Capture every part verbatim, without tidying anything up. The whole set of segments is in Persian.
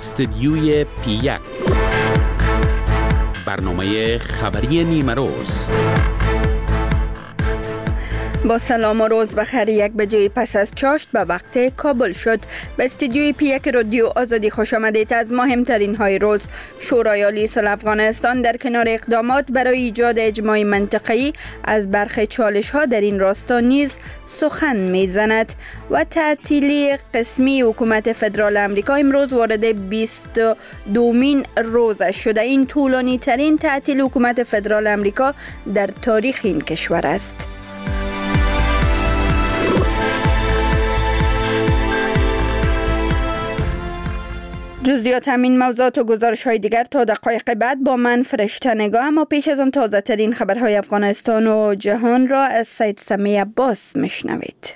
استدیوی پی یک، برنامه خبری نیمه روز. با سلام و روز بخیر. یک بجه پس از چاشت به وقت کابل شد. به استودیوی پی یک رادیو آزادی خوش آمدید. از مهمترین های روز: شورای عالی صلح افغانستان در کنار اقدامات برای ایجاد اجماع منطقه‌ای از برخی چالش ها در این راستا نیز سخن میزند و تعطیلی قسمی حکومت فدرال آمریکا امروز وارد بیست و دومین روزش شده. این طولانی ترین تعطیل حکومت فدرال آمریکا در تاریخ این کشور است. جزئیات همین موضوعات و گزارش های دیگر تا دقایق بعد با من فرشته نگاه. اما پیش از آن تازه ترین خبرهای افغانستان و جهان را از سید سمی عباس میشنوید.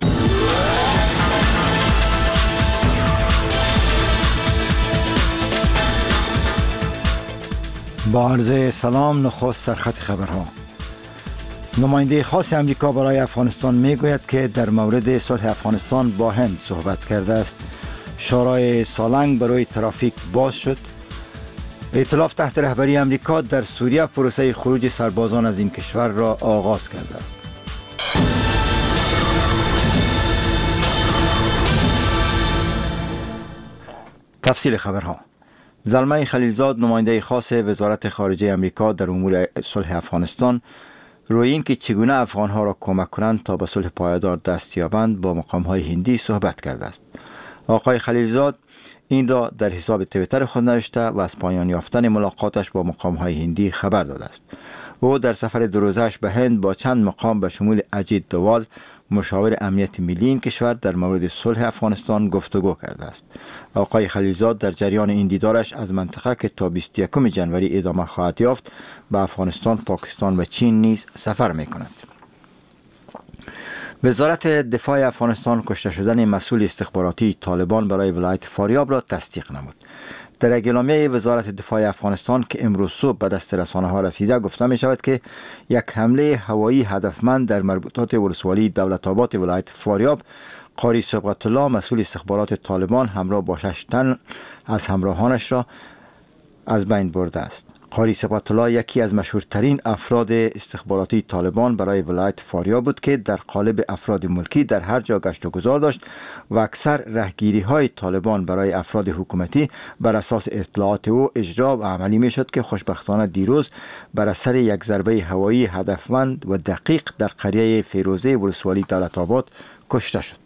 با عرض سلام، نخست سرخط خبرها. نماینده خاص امریکا برای افغانستان میگوید که در مورد صلح افغانستان با هند صحبت کرده است. شورای سالنگ برای ترافیک باز شد. ائتلاف تحت رهبری امریکا در سوریه پروسه خروج سربازان از این کشور را آغاز کرده است. تفصیل خبرها. زلمه خلیلزاد، نماینده خاص وزارت خارجه امریکا در امور صلح افغانستان، روی این که چگونه افغانها را کمک کنند تا به صلح پایدار دست یابند با مقام‌های هندی صحبت کرده است. آقای خلیلزاد این را در حساب توییتر خود نوشته و از پایان یافتن ملاقاتش با مقام‌های هندی خبر داده است. او در سفر دو روزه‌اش به هند با چند مقام به شمول اجیت دووال، مشاور امنیت ملی این کشور، در مورد صلح افغانستان گفتگو کرده است. آقای خلیلزاد در جریان این دیدارش از منطقه که تا بیست و یکم ژانویه ادامه خواهد یافت به افغانستان، پاکستان و چین نیز سفر می‌کند. وزارت دفاع افغانستان کشته شدن مسئول استخباراتی طالبان برای ولایت فاریاب را تصدیق نمود. در اعلامیه وزارت دفاع افغانستان که امروز صبح به دست رسانه ها رسیده گفته می شود که یک حمله هوایی هدفمند در مربوطات ولسوالی دولت آباد ولایت فاریاب، قاری صبغت الله مسئول استخبارات طالبان همراه با شش تن از همراهانش را از بین برده است. قاری صبغت الله یکی از مشهورترین افراد استخباراتی طالبان برای ولایت فاریاب بود که در قالب افراد ملکی در هر جا گشت و گذار داشت و اکثر رهگیری های طالبان برای افراد حکومتی بر اساس اطلاعات او اجرا و عملی می شد که خوشبختانه دیروز بر اثر یک ضربه هوایی هدفمند و دقیق در قریه فیروزه ولسوالی دولت آباد کشته شد.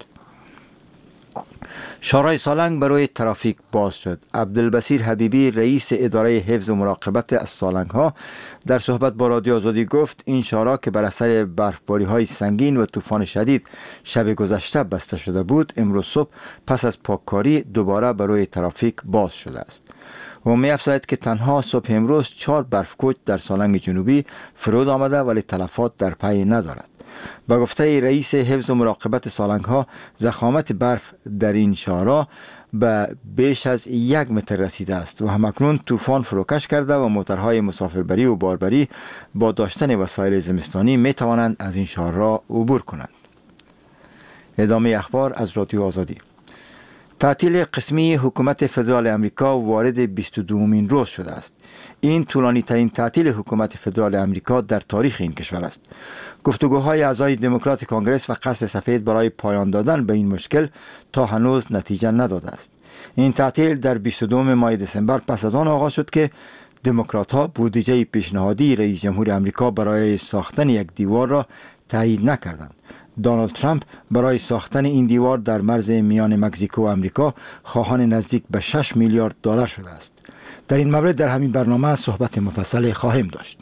شورای سالنگ برای ترافیک باز شد. عبدالبصیر حبیبی، رئیس اداره حفظ و مراقبت از سالنگ ها، در صحبت با رادیو آزادی گفت این شورا که بر اثر برفباری های سنگین و طوفان شدید شب گذشته بسته شده بود، امروز صبح پس از پاککاری دوباره برای ترافیک باز شده است. و می افزاید که تنها صبح امروز چهار برفکوچ در سالنگ جنوبی فرود آمده ولی تلفات در پی ندارد. با گفته رئیس حفظ و مراقبت سالنگ ها، ضخامت برف در این شهرها به بیش از یک متر رسیده است و همکنون طوفان فروکش کرده و موترهای مسافربری و باربری با داشتن وسایل زمستانی می توانند از این شهرها عبور کنند. ادامه اخبار از رادیو آزادی. تعطیل قسمی حکومت فدرال امریکا وارد بیست و دومین روز شده است. این طولانی ترین تعطیل حکومت فدرال امریکا در تاریخ این کشور است. گفتگوهای اعضای دموکرات کانگرس و قصر سفید برای پایان دادن به این مشکل تا هنوز نتیجه نداده است. این تعطیل در بیست و دوم ماه دسامبر پس از آن آغاز شد که دموکرات ها بودجه پیشنهادی رئیس جمهور امریکا برای ساختن یک دیوار را تایید نکردند. دونالد ترامپ برای ساختن این دیوار در مرز میان مکزیکو و امریکا خواهان نزدیک به شش میلیارد دلار شده است. در این مورد در همین برنامه صحبت مفصل خواهیم داشت.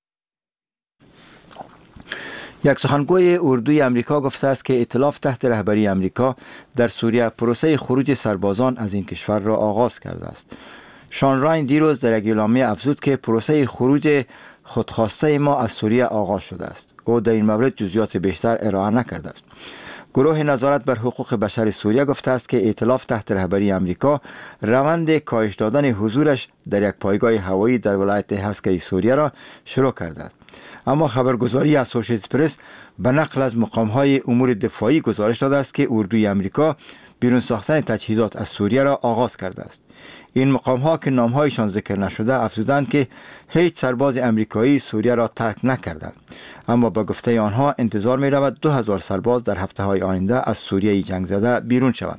یک سخنگوی اردوی امریکا گفته است که ائتلاف تحت رهبری امریکا در سوریه پروسه خروج سربازان از این کشور را آغاز کرده است. شان راین دیروز در یک اعلامیه افزود که پروسه خروج خودخواسته ما از سوریه آغاز شده است. او در این مورد جزئیات بیشتر ارائه نکرده است. گروه نظارت بر حقوق بشر سوریه گفته است که ائتلاف تحت رهبری امریکا روند کاهش دادن حضورش در یک پایگاه هوایی در ولایت هسکه سوریه را شروع کرده است. اما خبرگزاری اسوسییتد پرس به نقل از مقام‌های امور دفاعی گزارش داده است که اردوی امریکا بیرون ساختن تجهیزات از سوریه را آغاز کرده است. این مقام ها که نام هایشان ذکر نشده افزودند که هیچ سرباز امریکایی سوریه را ترک نکردند، اما با گفته آنها انتظار می رود دو هزار سرباز در هفته های آینده از سوریه جنگ زده بیرون شوند.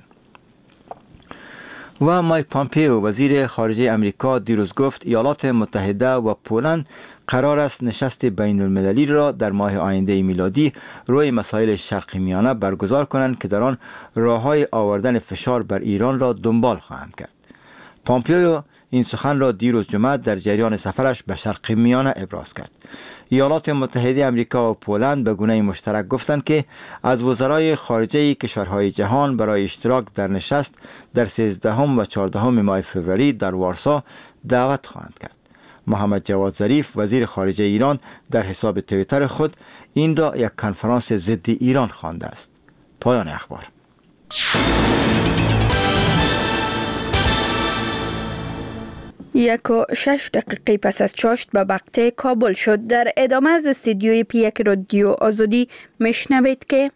و مایک پامپیو وزیر خارجه امریکا دیروز گفت ایالات متحده و پولند قرار است نشست بین المللی را در ماه آینده میلادی روی مسائل شرق میانه برگزار کنند که در آن راههای آوردن فشار بر ایران را دنبال خواهند کرد. پامپیو این سخن را دیروز جمعه در جریان سفرش به شرق میانه ابراز کرد. ایالات متحده امریکا و پولند به گونه مشترک گفتند که از وزرای خارجه کشورهای جهان برای اشتراک در نشست در سیزدهم و چهاردهم ماه فوریه در وارسا دعوت خواهند کرد. محمد جواد ظریف وزیر خارجه ایران در حساب توییتر خود این را یک کنفرانس ضد ایران خوانده است. پایان اخبار. یک و شش دقیقه پس از چاشت به وقت کابل شد. در ادامه از استودیوی پیک رادیو آزادی میشنوید که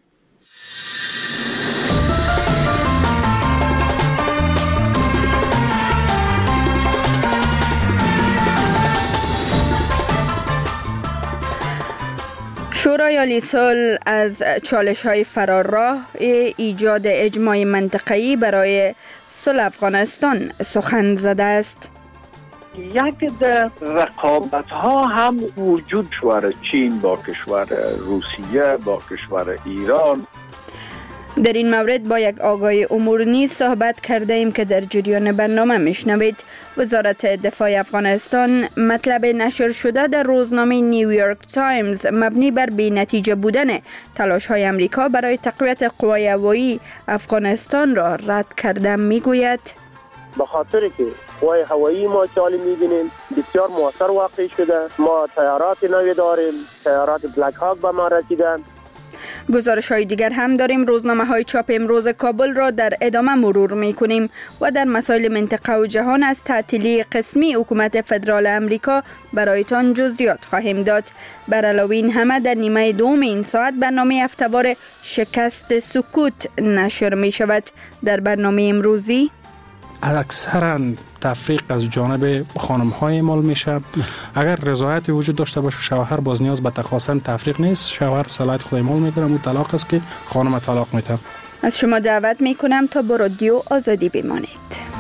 شورای عالی صلح از چالش های فرارراه ایجاد اجماع منطقه‌ای برای صلح افغانستان سخن زده است. یک در رقابت ها هم وجود شوار چین با کشور روسیه با کشور ایران. در این مورد با یک آگاهی امور نیز صحبت کرده ایم که در جریان برنامه میشنوید. وزارت دفاع افغانستان مطلب نشر شده در روزنامه نیویورک تایمز مبنی بر بی نتیجه بودن تلاش های امریکا برای تقویت قوای هوایی افغانستان را رد کرده میگوید به خاطر که قوای هوایی ما که حالی می‌بینیم بسیار موثر واقع شده. ما تیارات نوی داریم، تیارات بلک هاک به ما رسیدن. گزارش های دیگر هم داریم. روزنامه های چاپ امروز کابل را در ادامه مرور می کنیم و در مسائل منطقه و جهان از تعطیلی قسمی حکومت فدرال امریکا برایتان جزئیات خواهیم داد. بر علاوه این همه در نیمه دوم این ساعت برنامه هفته‌وار شکست سکوت نشر می شود. در برنامه امروزی اکثرا تفریق از جانب خانم های اعمال میشه. اگر رضایتی وجود داشته باشه شوهر باز نیاز به تخواستن تفریق نیست، شوهر صلاحیت خود اعمال میکنه، اون طلاق است که خانم طلاق میده. از شما دعوت میکنم تا با رادیو آزادی بمانید.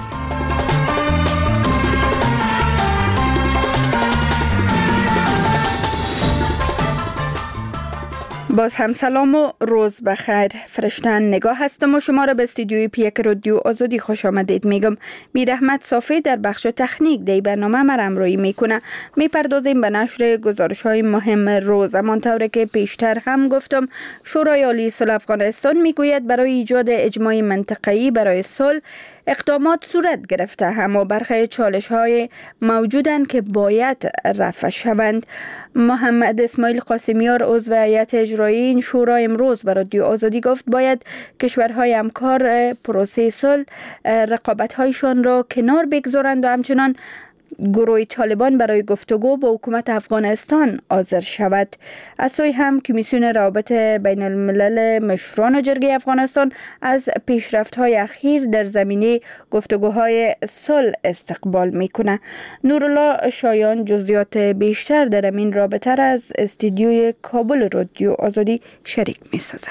باز هم سلام و روز بخیر. فرشتن نگاه هستم و شما را به استودیوی پیک رادیو آزادی خوش آمدید میگم. میر احمد صافی در بخش تکنیک دی برنامه ما همراهی میکنه. میپردازیم به نشر گزارش های مهم روز. همانطور که پیشتر هم گفتم شورای عالی صلح افغانستان میگوید برای ایجاد اجماع منطقه‌ای برای صلح اقدامات صورت گرفته، اما برخی چالش های موجودند که باید رفع شوند. محمد اسماعیل قاسمیار عضو هیئت اجرایی این شورا امروز به رادیو آزادی گفت باید کشورهای همکار پروسه صلح رقابت‌هایشان را کنار بگذارند و همچنان گروه طالبان برای گفتگو با حکومت افغانستان حاضر شود. از سوی هم کمیسیون روابط بین الملل مشران جرگه افغانستان از پیشرفت‌های اخیر در زمینه گفتگوهای صلح استقبال میکنه. نورالله شایان جزئیات بیشتر در این رابطه را از استودیوی کابل رادیو آزادی شریک میسازه.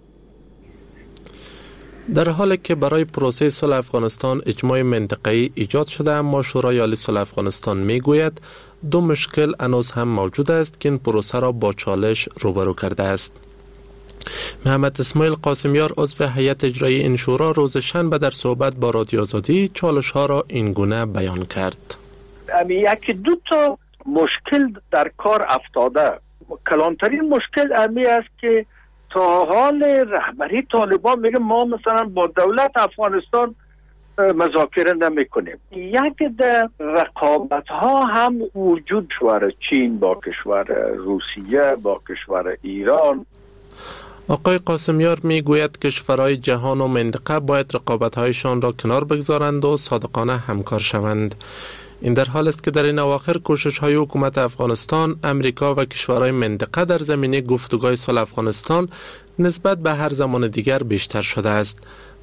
در حالی که برای پروسه صلح افغانستان اجماع منطقه‌ای ایجاد شده، اما شورای عالی صلح افغانستان میگوید دو مشکل هنوز هم موجود است که این پروسه را با چالش روبرو کرده است. محمد اسماعیل قاسمیار عضو هیئت اجرایی این شورا روز شنبه در صحبت با رادیو آزادی چالش ها را این گونه بیان کرد. یکی دو تا مشکل در کار افتاده. کلانترین مشکل امی است که تا حال رهبری طالبان میگه ما مثلا با دولت افغانستان مذاکره نمی کنیم. یک در رقابت ها هم وجود شوار چین با کشور روسیه با کشور ایران. آقای قاسمیار میگوید کشورهای جهان و منطقه باید رقابت‌هایشان را کنار بگذارند و صادقانه همکار شوند. این در حال است که در این اواخر کوشش‌های حکومت افغانستان، امریکا و کشورهای منطقه در زمینه گفتگوهای صلح افغانستان نسبت به هر زمان دیگر بیشتر شده است.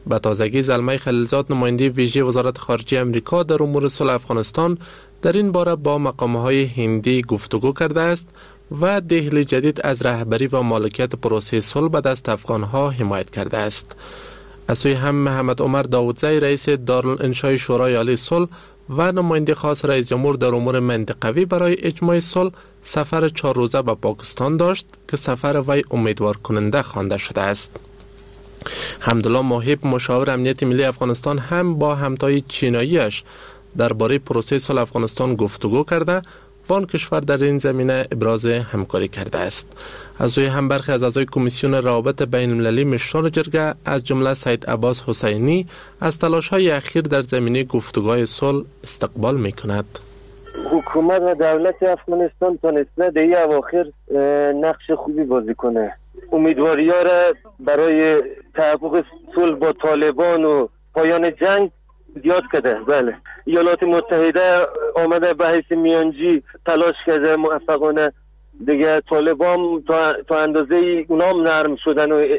به تازگی زلمه خلیلزاد نماینده ویژه وزارت خارجه امریکا در امور صلح افغانستان در این باره با مقام‌های هندی گفتگو کرده است و دهل جدید از رهبری و مالکیت پروسه صلح به دست افغان‌ها حمایت کرده است. از سوی هم محمد عمر داودزی رئیس دارالانشای شورای عالی صلح و نماینده خاص رئیس جمهور در امور منطقوی برای اجماع صلح سفر چهار روزه به پاکستان داشت که سفر وی امیدوار کننده خوانده شده است. حمدالله موهب مشاور امنیت ملی افغانستان هم با همتای چیناییش درباره پروسه صلح افغانستان گفتگو کرده و آن کشور در این زمینه ابراز همکاری کرده است. از سوی هم برخی از اعضای کمیسیون روابط بین المللی مشران جرگه از جمله سید عباس حسینی از تلاش‌های اخیر در زمینه گفتگوهای صلح استقبال می‌کند. حکومت و دولت افغانستان تونسته در این اواخر نقش خوبی بازی کنه. امیدواری‌ها را برای تحقق صلح با طالبان و پایان جنگ زیاد کرده. بله، ایالات متحده آمده به حیث میانجی تلاش کرده موفقانه. دیگه طالبان تا, تا اندازه اونام نرم شدن و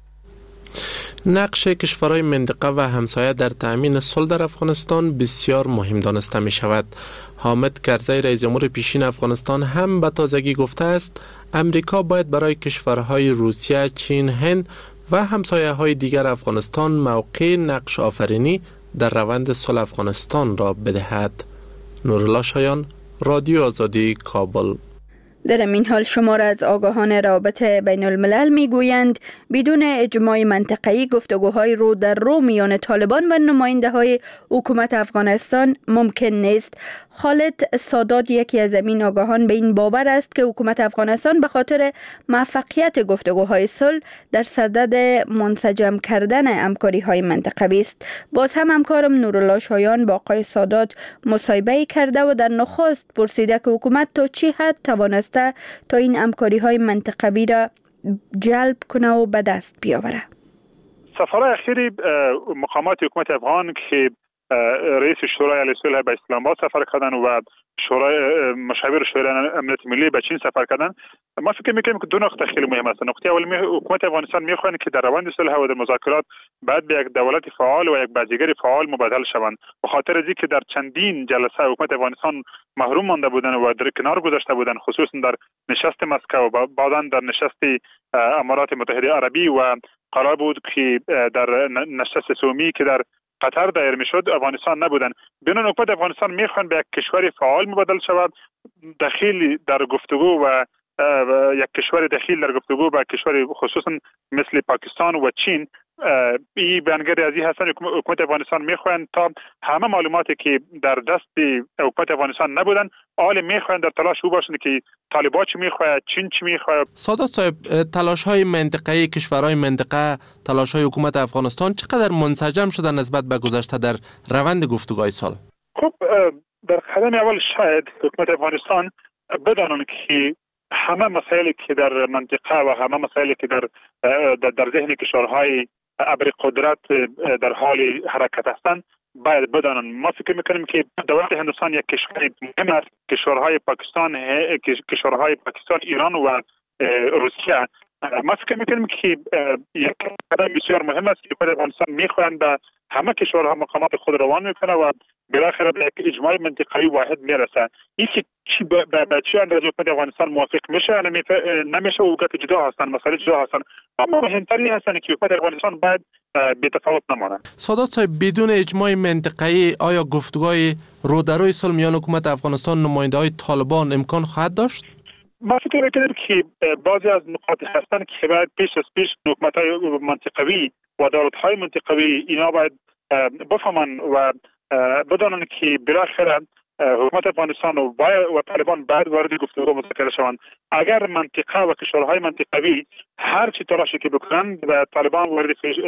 نقش کشورهای منطقه و همسایه در تأمین صلح در افغانستان بسیار مهم دانسته می شود. حامد کرزی رئیس جمهور پیشین افغانستان هم به تازگی گفته است امریکا باید برای کشورهای روسیه، چین، هند و همسایه های دیگر افغانستان موقع نقش آفرینی در روند صلح افغانستان را بدهد. نورالله شایان، رادیو آزادی، کابل. در این حال شمار از آگاهان روابط بین الملل می گویند بدون اجماع منطقه‌ای گفتگوهای رو در رو میان طالبان و نماینده های حکومت افغانستان ممکن نیست. خالد سادات یکی از این آگاهان به این باور است که حکومت افغانستان به خاطر موفقیت گفتگوهای صلح در صدد منسجم کردن همکاری های منطقه‌ای است. باز هم همکارم نورالله شایان با آقای سادات مصاحبه کرده و در نخست پرسیده که حکومت تا چه حد توانست تا این همکاری های منطقوی را جلب کنه و به دست بیاوره. سفرهای اخیری مقامات حکومت افغان که رئیس شورای عالی صلح به اسلام آباد سفر کردن و شورای مشاور شورای امنیت ملی به چین سفر کردن، ما فکر می‌کنیم که دو نقطه خیلی مهم است. نقطه اول حکومت افغانستان می‌خواهد که در روند صلح و در مذاکرات بعد به یک دولت فعال و یک بازیگر فعال مبادله شوند. به خاطر از اینکه در چندین جلسه حکومت افغانستان محروم مانده بودند و در کنار گذاشته بودند، خصوصا در نشست مسکو و بعداً در نشست امارات متحده عربی و قرار بود که در نشست سومی که در قطر دایر میشد افغانستان نبودن. بنابراین حکومت افغانستان میخوان به یک کشور فعال مبادل شود، دخیل در گفتگو و یک کشور دخیل در گفتگو با کشور خصوصا مثل پاکستان و چین. این بیانگر از این هستن حکومت افغانستان میخوان تا همه معلوماتی که در دست حکومت افغانستان نبودن آل میخوان در تلاش او باشند که طالبان چی میخواد، چین چی میخواد. سادات صاحب، تلاش های منطقه‌ای کشورهای منطقه، تلاش های حکومت افغانستان چقدر منسجم شدن نسبت به گذشته در روند گفتگوهای صلح؟ خب در قدم اول شاید حکومت افغانستان بدانند که همه مسائلی که در منطقه و همه مسائلی که در در ذهن کشورهای ابر قدرت در حال حرکت هستند باید بدانند. ما فکر میکنیم که دولت هندوستان یک کشور مهم است. کشورهای پاکستان کشورهای پاکستان، ایران و روسیه، ما فکر میکنیم که یک قدم بسیار مهم است که حکومت افغانستان میخواهند به همه کشورها مقامات خود روان میکنه و بالاخره به یک اجماع منطقه‌ای واحد میرسه. این که چی به چه اندازه حکومت افغانستان موافق میشه نمیشه و که جدا هستن، مسائل جدا هستن، اما مهمتری هستن که حکومت افغانستان باید بی‌تفاوت نمونه. سادات صاحب، بدون اجماع منطقه‌ای آیا گفتگوهای رو در روی صلح میان حکومت افغانستان و نماینده‌های طالبان امکان خواهد داشت؟ ما فکر می‌کنیم که بعضی از نکات هستن که باید پیش از پیش حکومت‌های منطقوی و دولت‌های منطقوی اینا باید بفهمن و بدانند که بالاخره حکومت افغانستان و و طالبان بعد وارد گفتگو مذاکره شوند. اگر منطقه و کشورهای منطقوی هر چی تلاشی که بکنن و طالبان وارد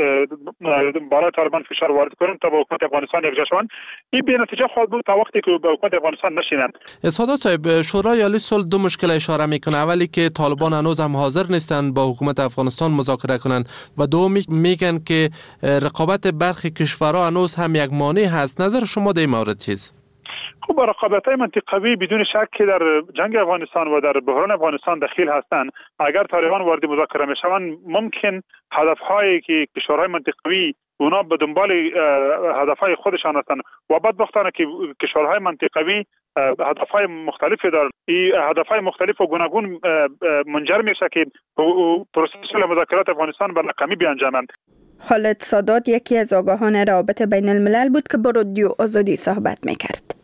بالا طالبان فشار وارد کنن تا با حکومت افغانستان یکجا شوند، این به نتیجه خواهد بود تا وقتی که با حکومت افغانستان نشینند. سادات صاحب، شورای عالی صلح دو مشکل اشاره میکنه. اولی که طالبان هنوز هم حاضر نیستند با حکومت افغانستان مذاکره کنند و دومی میگن که رقابت برخی کشورها هنوز هم یک مانع هست. نظر شما در این مورد چیست؟ خب رقابت‌های منطقوی بدون شک که در جنگ افغانستان و در بحران افغانستان دخیل هستند. اگر طالبان وارد مذاکره میشوند ممکن هدف‌هایی که کشورهای منطقوی اونا به دنبال هدفهای خودشان هستند و بدبختانه که کشورهای منطقوی هدفهای مختلفی دارند. این هدفهای مختلف و گوناگون منجر میشه که پروسه صلح مذاکرات افغانستان به ناکامی بیانجامند. خالد سادات یکی از آگاهان روابط بین الملل بود که با رادیو آزادی صحبت میکرد.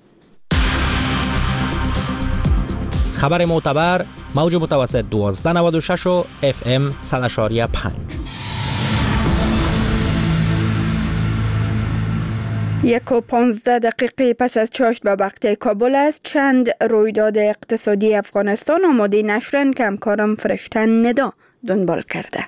خبر معتبر موج متوسط دوازده نود و شش و اف ام صد و شش و پنج. یک و پانزده دقیقه پس از چاشت به وقت کابل است. چند رویداد اقتصادی افغانستان آماده نشرن که همکارم فرشته ندا دنبال کرده.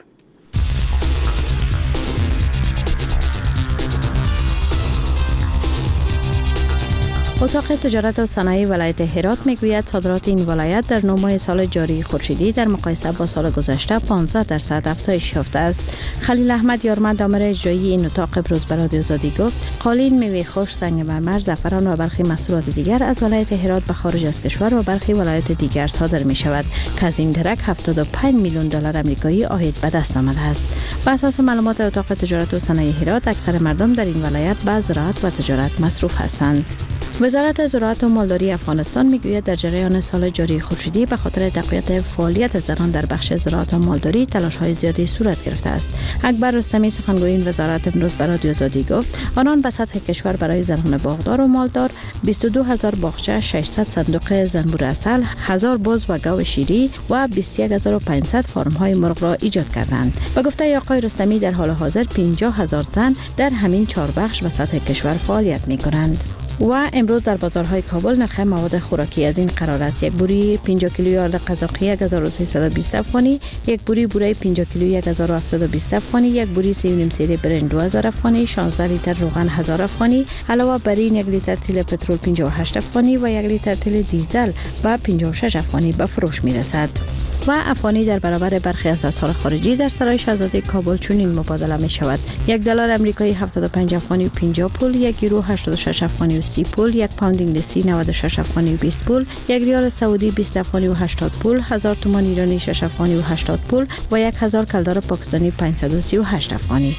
اتاق تجارت و صنایع ولایت هرات میگوید صادرات این ولایت در نه ماه سال جاری خورشیدی در مقایسه با سال گذشته پانزده درصد افزایش یافته است. خلیل احمد یارمند آمر اجرایی این اتاق امروز به رادیو آزادی گفت قالین، میوه خشک، سنگ مرمر، زعفران و برخی محصولات دیگر از ولایت هرات به خارج از کشور و برخی ولایت دیگر صادر می شود که از این درک هفتاد و پنج میلیون دلار آمریکایی عاید به دست آمده است. بر اساس معلومات اتاق تجارت و صنایع هرات اکثر مردم در این ولایت به زراعت و تجارت مصروف هستند. وزارت زراعت و مالداری افغانستان میگوید در جریان سال جاری خورشیدی به خاطر تقویت فعالیت زنان در بخش زراعت و مالداری تلاش‌های زیادی صورت گرفته است. اکبر رستمی سخنگوی این وزارت امروز به رادیو آزادی گفت آنان به سطح کشور برای زنان باغدار و مالدار بیست و دو هزار باغچه، ششصد صندوق زنبور عسل، هزار بز و گاو شیری و بیست و یک هزار و پانصد فارم‌های مرغ را ایجاد کردند. به گفته آقای رستمی در حال حاضر پنجاه هزار زن در همین چهار بخش و سطح کشور فعالیت می‌کنند. و امروز در بازارهای کابل نرخ مواد خوراکی از این قرار است: یک بوری پنجاه کیلویی آرد قزاقی یک هزار و سیصد و بیست افغانی، یک بوری بوره پنجاه کیلویی یک هزار و هفتصد و بیست افغانی، یک بوری سه و نیم سیر برنج دو هزار افغانی، شانزده لیتر روغن هزار افغانی، علاوه بر این یک لیتر تیل پترول پنجاه و هشت افغانی و یک لیتر تیل دیزل به پنجاه و شش افغانی به فروش می‌رسد. و افغانی در برابر برخی از اسعار خارجی در سرای شاهزاده کابل چنین مبادله می شود: یک دلار آمریکایی هفتاد و پنج افغانی و پنجاه پول، یک یورو هشتاد و شش افغانی و سی پول، یک پوند انگلیسی نود و شش افغانی و بیست پول، یک ریال سعودی بیست افغانی و هشتاد پول، هزار تومان ایرانی شش افغانی و هشتاد پول و یک هزار کلدار پاکستانی پانصد و سی و هشت افغانی.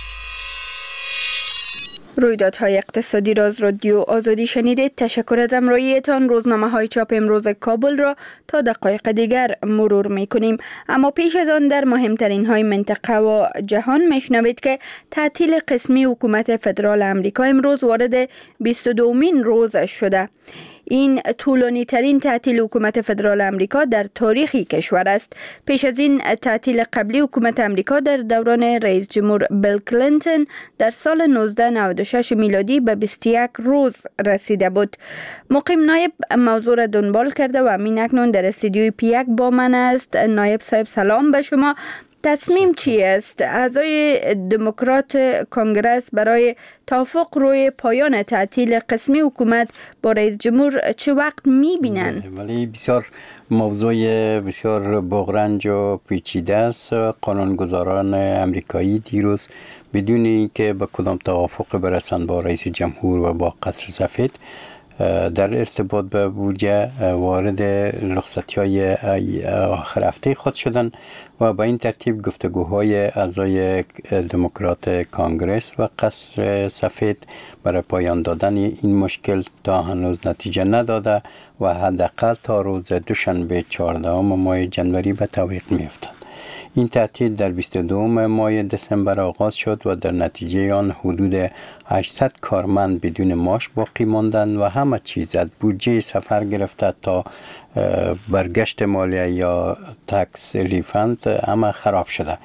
رویدادهای اقتصادی را از رادیو آزادی شنیدید. تشکر از همراهیتان. روزنامه های چاپ امروز کابل را تا دقایق دیگر مرور می کنیم، اما پیش از آن در مهمترین های منطقه و جهان میشنوید که تعطیل قسمی حکومت فدرال امریکا امروز وارد بیست و دومین روز شده. این طولانی ترین تعطیل حکومت فدرال امریکا در تاریخ کشور است. پیش از این تعطیل قبلی حکومت امریکا در دوران رئیس جمهور بیل کلینتون در سال نوزده نود و شش میلادی به بیست و یک روز رسیده بود. مقیم نایب موضوع را دنبال کرده و همین اکنون در استودیوی پی یک با من است. نایب صاحب سلام به شما. تصمیم چی است؟ اعضای دموکرات کنگره برای توافق روی پایان تعطیل قسمی حکومت با رئیس جمهور چه وقت می‌بینن؟ ولی بسیار موضوع بسیار بغرنج و پیچیده است. قانونگذاران امریکایی دیروز بدون اینکه به کدام توافق برسند با رئیس جمهور و با قصر سفید در ارتباط به بودجه وارد رخصتی‌های آخر هفته خود شدند و به این ترتیب گفتگوهای اعضای دموکرات کانگرس و قصر سفید برای پایان دادن این مشکل تا هنوز نتیجه نداده و حداقل تا روز دوشنبه چهاردهم ماه جنوری به تعویق می‌افتد. این تعطیل در بیست و دوم ماه دسامبر آغاز شد و در نتیجه آن حدود هشتصد کارمند بدون معاش باقی ماندند و همه چیز از بودجه سفر گرفته تا برگشت مالیه یا تکس ریفند همه خراب شده.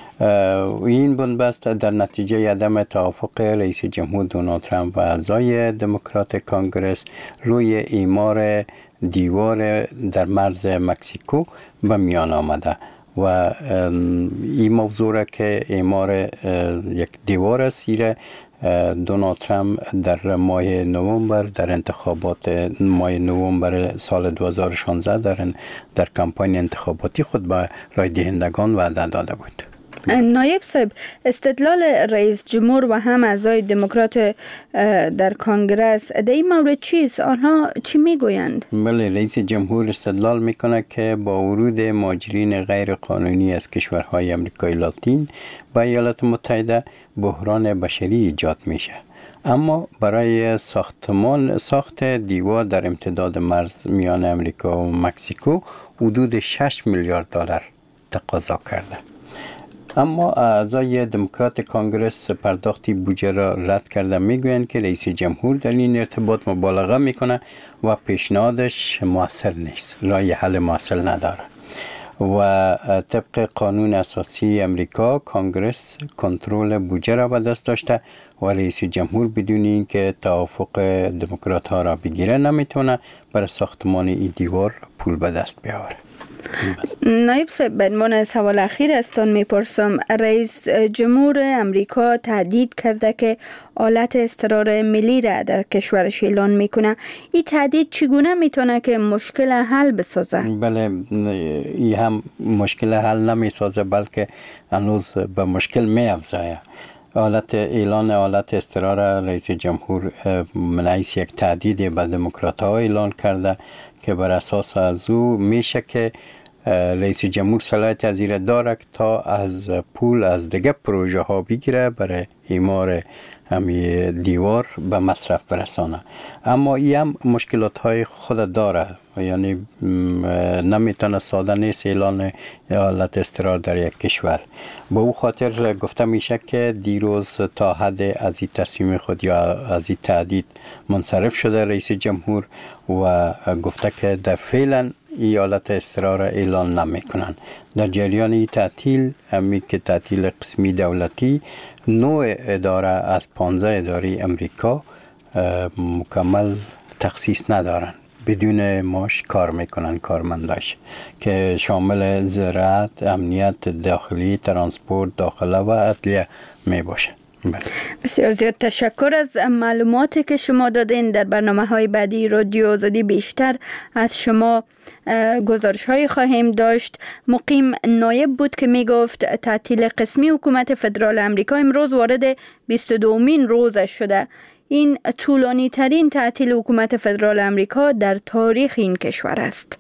این بنبست در نتیجه عدم توافق رئیس جمهور دونالد ترامپ و اعضای دموکرات کانگرس روی اعمار دیوار در مرز مکزیکو به میان آمده و این موضوع را که اعمار یک دیوار است دونالد ترامپ در ماه نوامبر در انتخابات ماه نوامبر سال دو هزار و شانزده در در کمپاین انتخاباتی خود به رای دهندگان وعده داده بود. نایب صاحب، استدلال رئیس جمهور و هم اعضای دموکرات در کنگره در این مورد چیست؟ آنها چی میگویند؟ بله، رئیس جمهور استدلال میکنه که با ورود مهاجرین غیر قانونی از کشورهای آمریکای لاتین به ایالات متحده بحران بشری ایجاد میشه. اما برای ساختمان ساخت دیوار در امتداد مرز میان امریکا و مکزیکو حدود شش میلیارد دلار تقاضا کرده. اما اعضای دموکرات کانگرس پرداختی بودجه را رد کرده، میگویند که رئیس جمهور در این ارتباط مبالغه میکنه و پیشنهادش موثر نیست، راه حل موثر نداره. و طبق قانون اساسی امریکا کانگرس کنترل بودجه را به دست داشته و رئیس جمهور بدون اینکه توافق دموکرات ها را بگیره نمیتونه برای ساختمان این دیوار پول به دست بیاوره. نایب صاحب، به عنوان سوال اخیر استان میپرسم، رئیس جمهور امریکا تهدید کرده که آلت اضطرار ملی را در کشورش اعلان میکنه. این تهدید چگونه میتونه که مشکل حل بسازه؟ بله، این هم مشکل حل نمیسازه بلکه هنوز به مشکل میافزایه. حالت اعلان حالت اضطرار رئیس جمهور منعیس یک تهدید به دموکرات ها اعلان کرده که بر اساس از او میشه که رئیس جمهور صلاحیت از این داره تا از پول از دیگه پروژه ها بگیره برای اعمار همین دیوار به مصرف برسانه. اما این هم مشکلات های خود داره، یعنی نمیتونه ساده نیست اعلان حالت اضطرار در یک کشور. با او خاطر گفته میشه که دیروز تا حد از این تصمیم خود یا از این تهدید منصرف شده رئیس جمهور و گفته که در فعلا این حالت اضطرار اعلان نمیکنن. در جریان این تعطیل، همی که تعطیل قسمی دولتی، نوع اداره از پانزده اداره امریکا مکمل تخصیص ندارن، بدون معاش کار میکنن کارمنداش که شامل زراعت، امنیت داخلی، ترانسپورت داخله و عدلیه می باشه. بسیار زیاد تشکر از معلوماتی که شما دادین. در برنامه های بعدی رادیو آزادی بیشتر از شما گزارش های خواهیم داشت. مقیم نایب بود که می گفت تعطیل قسمی حکومت فدرال امریکا امروز وارد بیست و دومین روزش شده. این طولانی ترین تعطیل حکومت فدرال امریکا در تاریخ این کشور است.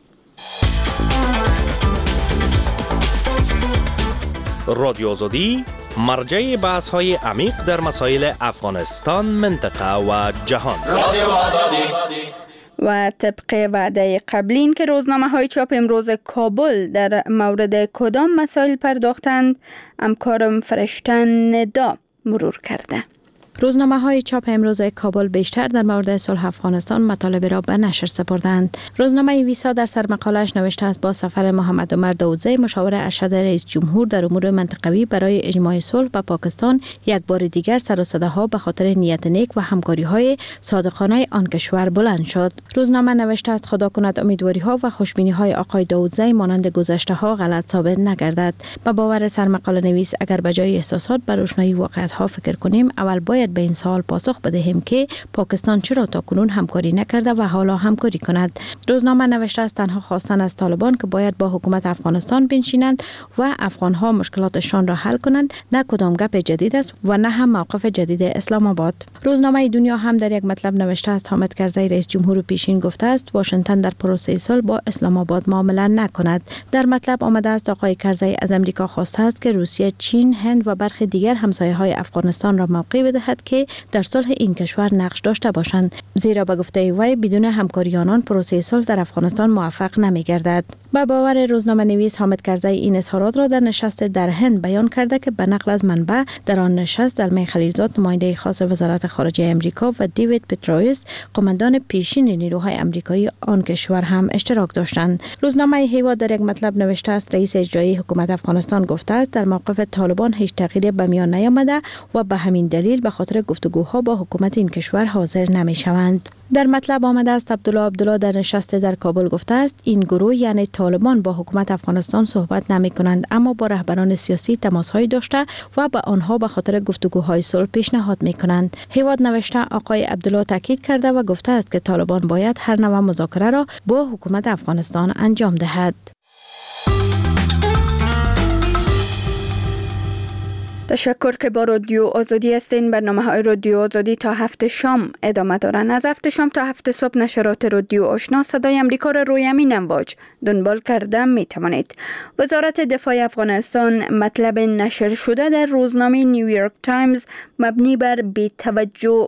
رادیو آزادی مرجع بحث های عمیق در مسائل افغانستان، منطقه و جهان. رادیو آزادی. و طبق وعده قبلین که روزنامه های چاپ امروز کابل در مورد کدام مسائل پرداختند، همکارم فرشتن ندا مرور کرده. روزنامه های چاپ امروز کابل بیشتر در مورد صلح افغانستان مطالب را به نشر سپردند. روزنامه ویسا در سرمقاله‌اش نوشته است با سفر محمد عمر داودزی مشاور ارشد رئیس جمهور در امور منطقوی برای اجماع صلح به پاکستان یک بار دیگر سر و صداها به خاطر نیت نیک و همکاری های صادقانه آن کشور بلند شد. روزنامه نوشته است خدا کند امیدواری ها و خوشبینی های آقای داودزی مانند گذشته ها غلط ثابت نگردد. به باور سرمقاله نویس اگر به جای احساسات بر روشنایی واقعیت ها فکر کنیم، اول باید به این سوال پاسخ بدهیم که پاکستان چرا تاکنون همکاری نکرده و حالا همکاری کند. روزنامه نوشته است تنها خواستن از طالبان که باید با حکومت افغانستان بنشینند و افغانها مشکلاتشان را حل کنند نه کدام گپ جدید است و نه هم موقف جدید اسلام آباد. روزنامه دنیا هم در یک مطلب نوشته است حامد کرزی رئیس جمهور پیشین گفته است واشنگتن در پروسه صلح با اسلام آباد معامله نکند. در مطلب آمده است آقای کرزی از امریکا خواسته است که روسیه، چین، هند و برخی دیگر همسایه‌های افغانستان را موقع بدهد که در صلح این کشور نقش داشته باشند، زیرا به گفته وی بدون همکاری آنان پروسه صلح در افغانستان موفق نمی‌گردد. با باور روزنامه نویس حامد کرزی این اظهارات را در نشست در هند بیان کرده که به نقل از منبع در آن نشست زلمه خلیلزاد نماینده خاص وزارت خارجه امریکا و دیوید پترویس قماندان پیشین نیروهای آمریکایی آن کشور هم اشتراک داشتند. روزنامه هیوا در یک مطلب نوشته است رئیس اجرایی حکومت افغانستان گفته است در موقف طالبان هیچ تغییری به میان نیامده و به همین دلیل به خاطر گفتگوها با حکومت این کشور حاضر نمی‌شوند. در مطلب آمده است عبدالله عبدالله در نشست در کابل گفته است این گروه یعنی طالبان با حکومت افغانستان صحبت نمی کنند اما با رهبران سیاسی تماس‌هایی داشته و با آنها به خاطر گفتگوهای صلح پیشنهاد می کنند. هیواد نوشته آقای عبدالله تاکید کرده و گفته است که طالبان باید هر نوع مذاکره را با حکومت افغانستان انجام دهد. تشکر که با رادیو آزادی هستین. برنامه های رادیو آزادی تا هفت شام ادامه دارن. از هفت شام تا هفت صبح نشرات رادیو آشنا صدای امریکا را روی همین امواج دنبال کرده می توانید. وزارت دفاع افغانستان مطلب نشر شده در روزنامه نیویورک تایمز مبنی بر بی‌توجه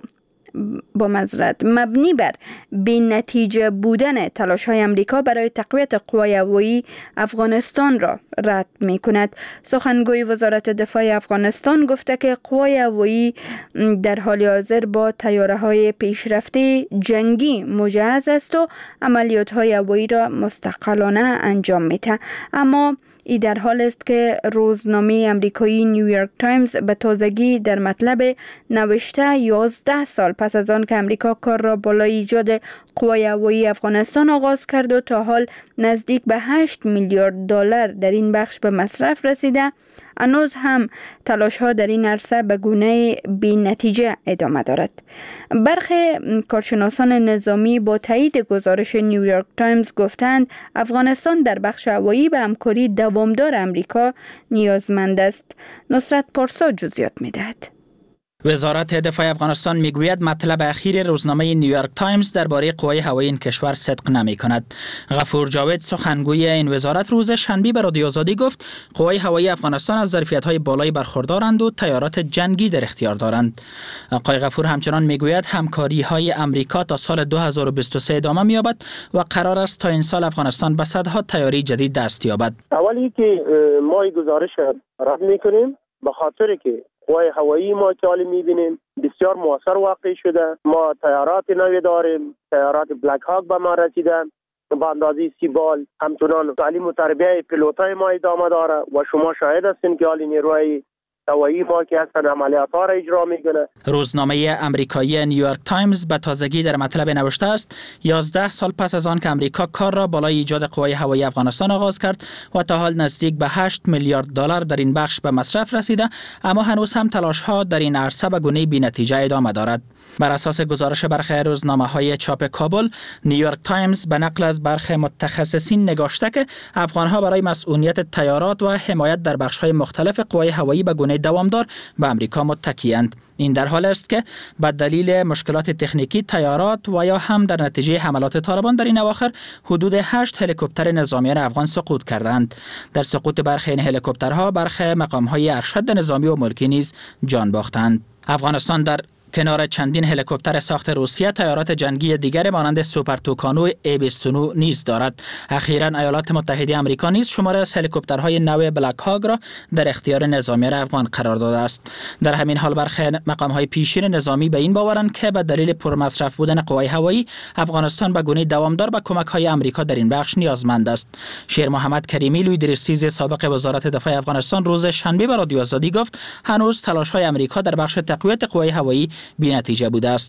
با معذرت مبنی بر بی نتیجه بودن تلاش های امریکا برای تقویت قوای هوایی افغانستان را رد می کند. سخنگوی وزارت دفاع افغانستان گفته که قوای هوایی در حال حاضر با طیاره های پیشرفته جنگی مجهز است و عملیات های هوایی را مستقلانه انجام می ده. اما ای در حال است که روزنامه امریکایی نیویورک تایمز به تازگی در مطلب نوشته یازده سال پس از آن که امریکا کار را بالای ایجاد قوای هوایی افغانستان آغاز کرد و تا حال نزدیک به هشت میلیارد دلار در این بخش به مصرف رسیده، هنوز هم تلاش ها در این عرصه به گونه بی نتیجه ادامه دارد. برخی کارشناسان نظامی با تایید گزارش نیویورک تایمز گفتند افغانستان در بخش هوایی به همکاری دوامدار امریکا نیازمند است. نصرت پارسا جزئیات می‌دهد. وزارت دفاع افغانستان میگوید مطلب اخیر روزنامه نیویورک تایمز درباره قوای هوایی این کشور صدق نمی کند. غفور جاوید سخنگوی این وزارت روز شنبه به رادیو آزادی گفت قوای هوایی افغانستان از ظرفیت‌های بالایی برخوردارند و طیارات جنگی در اختیار دارند. آقای غفور همچنان میگوید همکاری‌های امریکا تا سال دو هزار و بیست و سه ادامه می‌یابد و قرار است تا این سال افغانستان به صدها طیاره جدید دست یابد. اولی که ما این گزارش رد می‌کنیم به خاطر که قوای هوایی ما که حالی میبینیم بسیار موثر واقع شده. ما طیارات نوی داریم، طیارات بلک هاک به ما رسیدن به اندازه سی بال. همچنان تعلیم و تربیه پیلوتای ما ادامه داره و شما شاهد هستین که حالی نیروی هوایی ما که هستن عملیات ها را اجرا میکنه. روزنامه امریکایی نیویورک تایمز به تازگی در مطلب نوشته است یازده سال پس از آن که امریکا کار را بالای ایجاد قوای هوایی افغانستان آغاز کرد و تا حال نزدیک به هشت میلیارد دلار در این بخش به مصرف رسیده، اما هنوز هم تلاش ها در این عرصه به گونه بی‌نتیجه ادامه دارد. بر اساس گزارش برخی روزنامه های چاپ کابل، نیویورک تایمز به نقل از برخی متخصصین نگاشته که افغان ها برای مسئولیت طیارات و حمایت در بخش های مختلف قوای هوایی به گونه دوامدار به امریکا متکی‌اند. این در حال است که به دلیل مشکلات تکنیکی طیارات و یا هم در نتیجه حملات طالبان در این اواخر حدود هشت هلیکوپتر نظامیان افغان سقوط کردند. در سقوط برخی این هلیکوپترها برخی مقام‌های ارشد نظامی و ملکی نیز جان باختند. افغانستان در کنار چندین هلیکوپتر ساخت روسیه طیارات جنگی دیگر مانند سوپر توکانو ای بیست و نه نیز دارد. اخیراً ایالات متحده آمریکا نیز شماری از هلیکوپترهای نو بلک هاگ را در اختیار نظامیان افغان قرار داده است. در همین حال برخی مقام‌های پیشین نظامی به این باورند که به دلیل پرمصرف بودن قوای هوایی افغانستان به گونه دوامدار به کمک‌های آمریکا در این بخش نیازمند است. شیر محمد کریمی لویدرسیز سابق وزارت دفاع افغانستان روز شنبه به رادیو آزادی گفت هنوز تلاش‌های آمریکا در بخش تقویت قوای هوایی بی نتیجه بوده است.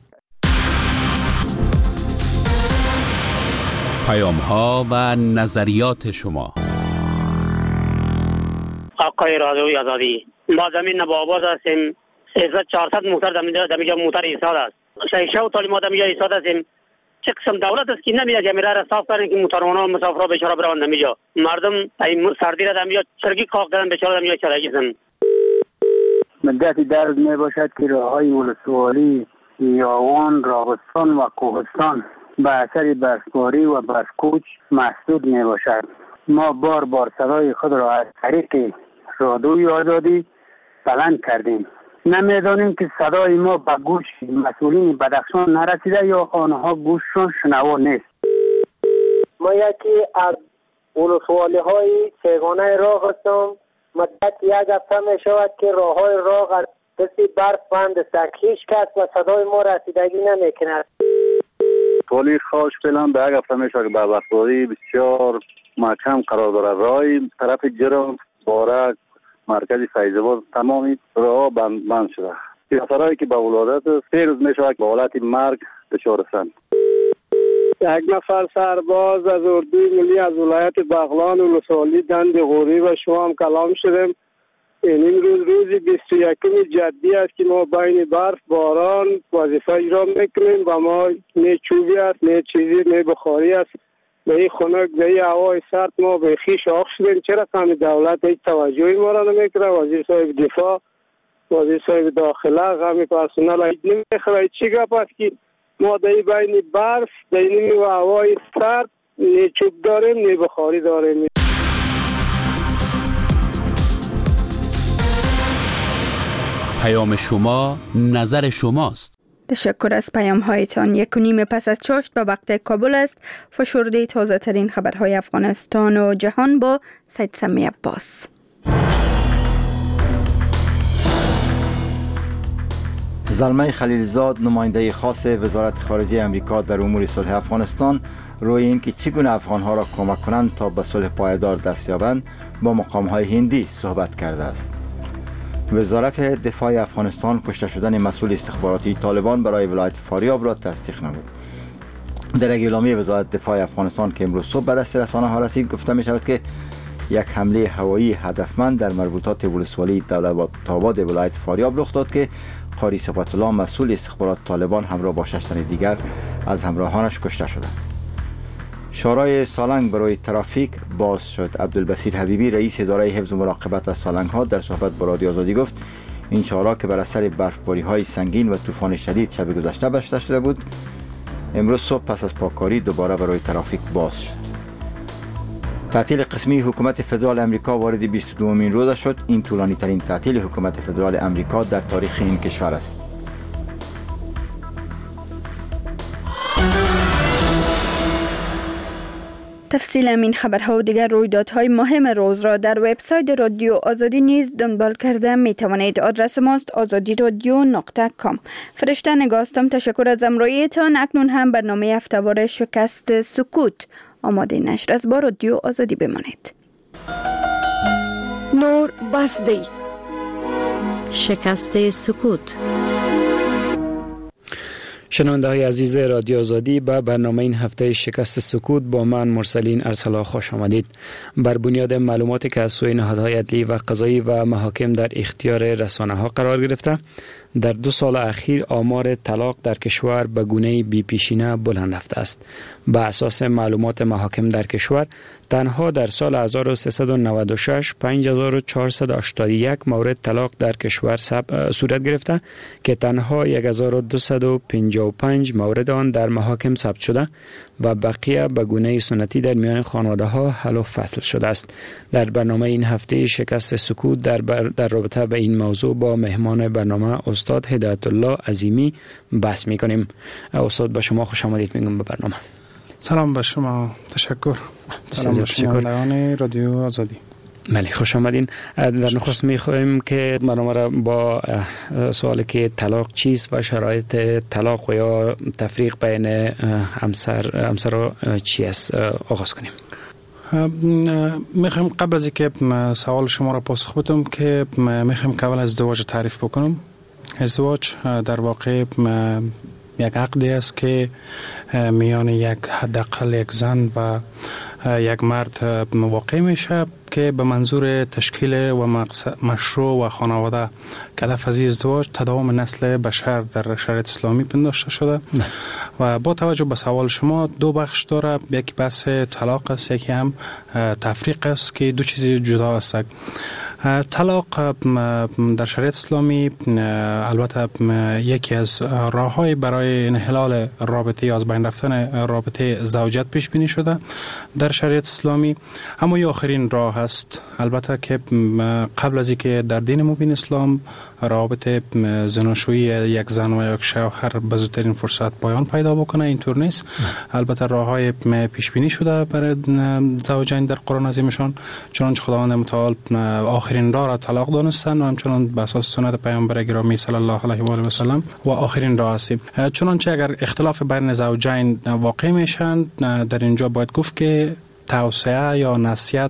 پیام ها و نظریات شما. آقای رادیوی آزادی، ما زمین نبابات هستیم. سیصد چهارصد موتر دمیجا موتر ایستاد است. شیشه و تعلیمات دمیجا ایستاد هستیم. چه قسم دولت است که نمیاد جمیره را صاف کنه که موتروانا مسافرها بیچاره بروند دمیجا. مردم این سردی را دمیجا چرگی کاغ دادن بیچاره دمیجا چرگی زن. مدتی درد می باشد که راههای ولسوالی، یاوان، راغستان و کوهستان به اثر برفباری و برفکوچ مسدود می باشد. ما بار بار صدای خود را از طریق رادیوی آزادی بلند کردیم. نمیدانیم که صدای ما به گوش مسئولین بدخشان نرسیده یا آنها گوششان شنوا نیست. ما یکی از ولسوالی های سیگانه راغ هستم. مدت یک هفته می شود که راه های راغ از دستی برف بند سکیش کرد و صدای ما رسیدگی نمی کند. تولی خوش فعلا به یک هفته می شود که به برفباری بسیار محکم قرار دارد. راهی طرف جرم بارک مرکز فیض‌آباد تمامی راه بند, بند شده. پیاسرهایی که به ولادت سه روز می شود که به حالت مرگ دچار هستند. یک نفر سرباز از اردوی ملی از ولایت بغلان ولسوالی دند غوری و شما هم کلام شدیم. این روز روزی بیست و یکم جدی است که ما بین برف باران وظیفه اجرا میکنیم و ما نه چوبی است نه چیزی نه بخاری است. به این خنک به این هوای سرد ما به خیش آخ شدیم. چرا کمی دولت هیچ توجهی ما را نمیکنه؟ وزیر صاحب دفاع وزیر صاحب داخله غمی پرسنل نمیخواه چی گپ است که ما در بین برف در این و هوای سرد نی چوب داریم نی بخاری داریم. پیام شما نظر شماست. تشکر از پیام هایتان. یک و نیم پس از چاشت به وقت کابل است. فشرده تازه ترین خبرهای افغانستان و جهان با سید سمی عباس. زلمه خلیلزاد نماینده خاص وزارت خارجه امریکا در امور صلح افغانستان روی اینکه چگونه افغانها را کمک کنند تا به صلح پایدار دست یابند با مقامهای هندی صحبت کرده است. وزارت دفاع افغانستان کشته شدن مسئول استخباراتی طالبان برای ولایت فاریاب را تصدیق نمود. در یک اعلامیه وزارت دفاع افغانستان که امروز صبح به دست رسانه ها رسید گفته می شود که یک حمله هوایی هدفمند در مربوطات ولسوالی دولت‌آباد ولایت فاریاب رخ داد که قاری صفت الله مسئول استخبارات طالبان همراه با شش تن دیگر از همراهانش کشته شدند. شورای سالنگ برای ترافیک باز شد. عبدالبصیر حبیبی رئیس اداره حفظ و مراقبت از سالنگ ها در صحبت با رادیو آزادی گفت این شورا که بر اثر برفباری های سنگین و طوفان شدید شب گذشته بسته شده بود امروز صبح پس از پاککاری دوباره برای ترافیک باز شد. تعطیل قسمی حکومت فدرال امریکا وارد بیست و دومین روز شد. این طولانی ترین تعطیل حکومت فدرال امریکا در تاریخ این کشور است. تفصیل این خبرها و دیگر رویدادهای مهم روز را در وبسایت رادیو آزادی نیز دنبال کرده می توانید. آدرس ماست آزادی رادیو نقطه کام. فرشته نگاستم، تشکر از همراهیتان. اکنون هم برنامه هفته‌وار شکست سکوت آماده نشر است. با رادیو آزادی بمانید. نور بسدی شکست سکوت. شنونده های عزیز رادیو آزادی، به برنامه این هفته شکست سکوت با من مرسلین ارسلا خوش آمدید. بر بنیاد معلوماتی که از سوی نهادهای عدلی و قضایی و محاکم در اختیار رسانه ها قرار گرفته، در دو سال اخیر آمار طلاق در کشور به گونه بی پیشینه بلند رفته است. به اساس معلومات محاکم در کشور، تنها در سال هزار و سیصد و نود و شش پنج هزار و چهارصد و هشتاد و یک مورد طلاق در کشور صورت گرفته که تنها هزار و دویست و پنجاه و پنج مورد آن در محاکم ثبت شده و بقیه به گونه سنتی در میان خانواده ها حل و فصل شده است. در برنامه این هفته شکست سکوت در, بر در رابطه به این موضوع با مهمان برنامه استاد هدایت الله عظیمی بحث میکنیم. استاد، به شما خوش آمدید میگم به برنامه. سلام به شما، تشکر. سلام به شنوندگان رادیو آزادی. بله، خوش آمدین. در نخست میخواهیم که برنامه را با سوالی که طلاق چیست و شرایط طلاق و یا تفریق بین همسر همسر و چی است آغاز کنیم. میخوایم قبل از اینکه سوال شما را پاسخ بدم که میخوایم که اول ازدواج تعریف بکنم. ازدواج در واقع یک عقدی است که میان یک حداقل یک زن و یک مرد واقع میشه که به منظور تشکیل و مشروع و خانواده که هدف از ازدواج تداوم نسل بشر در شریعت اسلامی پنداشته شده. نه. و با توجه به سوال شما دو بخش داره، یکی بحث طلاق است، یکی هم تفریق است که دو چیز جدا است. طلاق در شریعت اسلامی البته یکی از راه‌های برای انحلال رابطه یا از بین رفتن رابطه زوجیت پیش بینی شده در شریعت اسلامی، اما این آخرین راه است. البته که قبل از اینکه در دین مبین اسلام رابطه زناشویی یک زن و یک شوهر به زودترین فرصت پایان پیدا بکنه، اینطور نیست. البته راه‌های پیش بینی شده برای زوجین در قرآن عظیمشان، چنانچه خداوند متعال آخرین راه را طلاق دانستند و همچنان به اساس سنت پیامبر گرامی صلی الله علیه و آله و سلم و آخرین راه است. چنانچه اگر اختلاف بین زوجین واقع میشن، در اینجا باید گفت که توسعه یا نصیحت